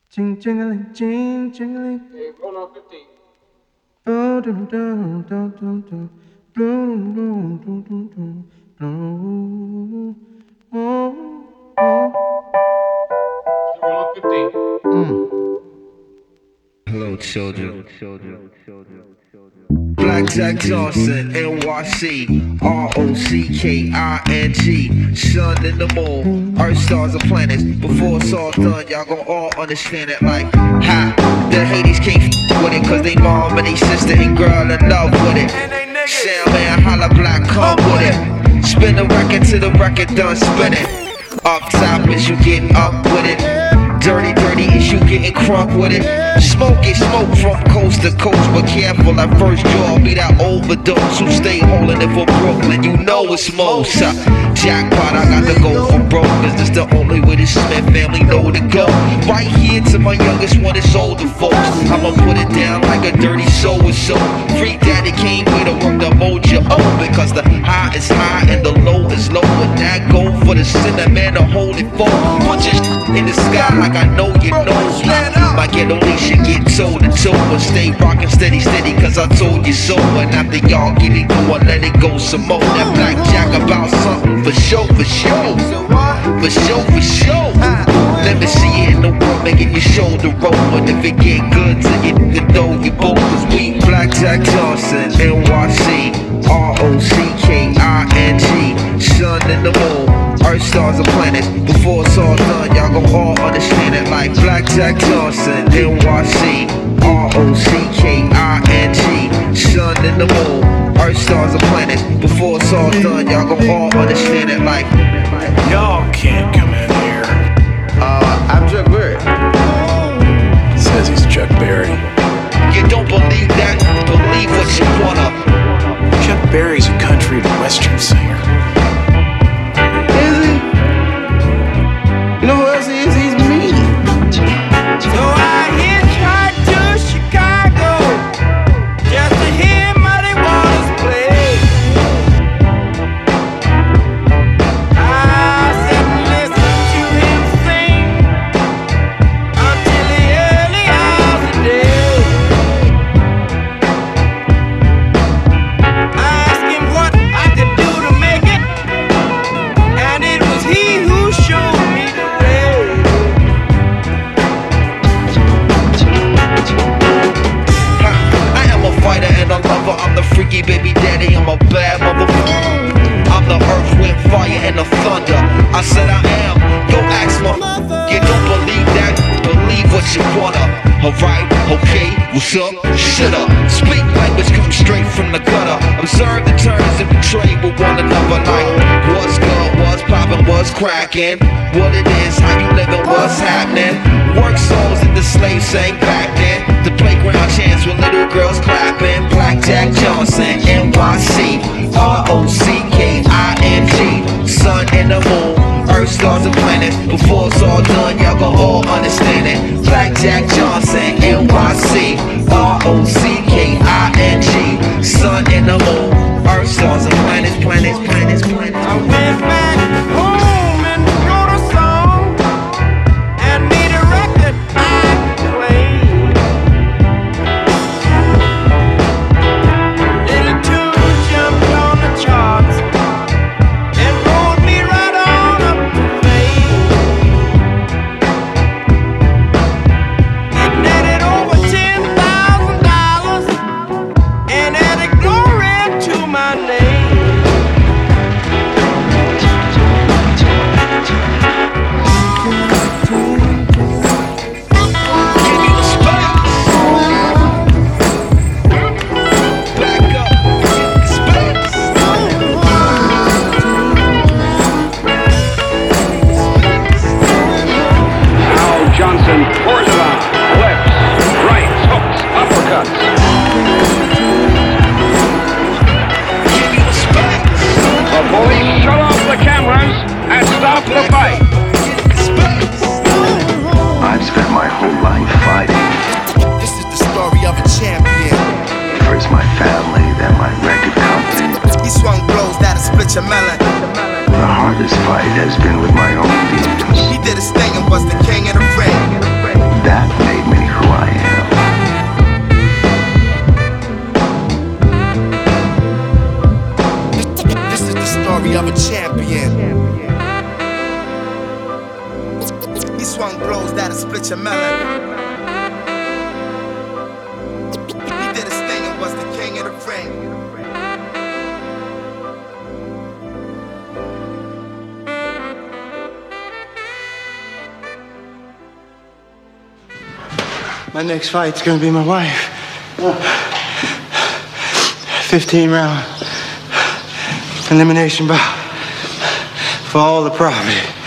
Ching jingling, ching jingling. Hey, roll on 15. Oh, dum dum dum dum dum. Dum dum dum dum dum. Dum. Oh, oh. Roll on 15. Hello, children. Black Jack Johnson, NYC, ROCKING, sun in the moon, earth, stars, and planets. Before it's all done, y'all gon' all understand it like, ha, the Hades can't with it, cause they mom and they sister and girl in love with it. Sam man, holla black, come with it. Spin the record till the record done spinning. Up top is you getting up with it. Dirty, dirty is you getting crunk with it. Smoke it, smoke from coast to coast, but careful at first, y'all be that overdose. Who stay holding it for Brooklyn, you know it's most. Jackpot, I got to go for broke, cause this the only way the Smith family know to go. Right here to my youngest one, it's older folks. I'ma put it down like a dirty soul is so. Freak Daddy came here to work the mojo, because the high is high and the low is low. And that go for the sinner, man, the holy foe. Put your in the sky like I know you know. My ghetto should get toe to toe, but stay rockin' steady, steady, cause I told you so. And after y'all get it going, let it go some more. That black jack about something for show, for show. For show, for show. Let me see it in the world, making your shoulder roll. And if it get good to you, then throw your boat. Cause we Black Jack Johnson, NYC, ROCKING, sun in the moon, earth, stars, and planets. Before it's all done, y'all gon' all understand it like Black Jack Johnson, NYC, ROCKING, sun in the moon, earth, stars, and planets. Before it's all done, y'all gon' all understand it like. Y'all can't come in here. I'm Chuck Berry. Says he's Chuck Berry. You don't believe that? Believe what you wanna. Chuck Berry's a country and western singer. Is he? You know who else he is? He's me. So I hitchhiked to Chicago just to hear Muddy Waters play. I sat and listened to him sing until the early hours of day. I asked him what I could do to make it, and it was he who showed me the way. I am a fighter and a lover. I'm the freaky baby daddy. I'm a bad motherfucker. I'm the earth, wind, fire, and the thunder. I said I am. Yo, ask my. You don't believe that? Believe what you wanna. Alright, okay, what's up? Shut up. Speak language, come straight from the gutter. Observe the terms and we trade with one another. Like what's good, what's poppin', what's crackin', what it is, how you living, what's happening. Work songs that the slaves sang back then. The playground chants with little girls clapping. Black Jack Johnson, NYC, ROCKING, sun and the moon, earth, stars, and planets. Before it's all done, y'all gon' all understand it. Black Jack Johnson, NYC, ROCKING, sun and the moon, earth, stars, and planets, planets, planets, planets. I went back home and wrote a song and made a record I could play. Little tune jumped on the charts and rolled me right on up to fame. It netted over $10,000 and added glory to my name. Give me the space. Back up, space. Now Johnson pours it on. Lefts, rights, hooks, uppercuts. Give me the space. The police shut off the cameras and stop the fight. I've spent my whole life fighting. This is the story of a champion. First my family, then my record company. He swung blows that'll split your melon. The hardest fight has been with my own demons. He did his thing and was the king of the ring. That swung blows that'll split your melon. He did his thing and was the king of the ring. My next fight's gonna be my wife. 15-round elimination bout for all the property.